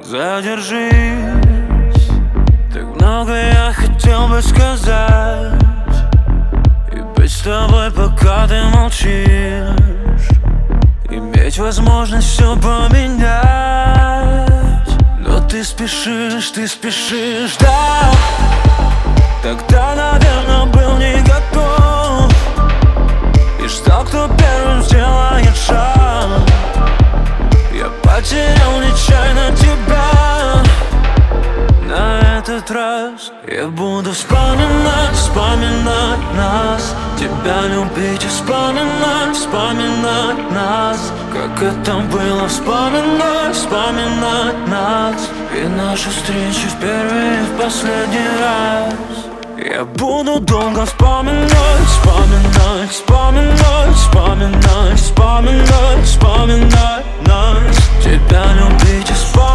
Задержись, так много я хотел бы сказать и быть с тобой, пока ты молчишь, иметь возможность все поменять. Но ты спешишь, да. Тогда, наверное, был не готов и ждал, кто первым сделает шаг. Я потерял нечаянно тебя. На этот раз я буду вспоминать нас, тебя любить и вспоминать нас, как это было, вспоминать нас и наши встречи в первый и в последний раз. Я буду долго вспоминать нас, тебя любить и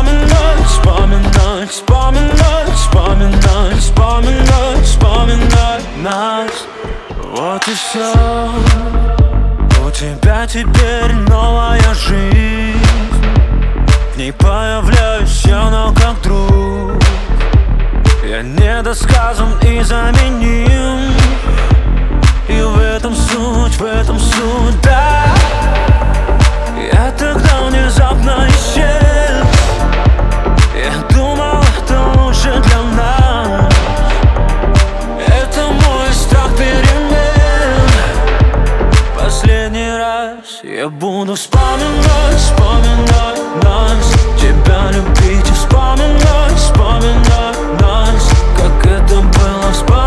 вспоминать нас. Вот и все. У тебя теперь новая жизнь, в ней появляюсь я, но как друг. Я недосказан и заменим, и в этом суть, да. Я тогда внезапно исчез. Я думал, это лучше для нас. Это мой страх перемен. Последний раз я буду вспоминать нас, тебя любить и вспоминать нас, как это было,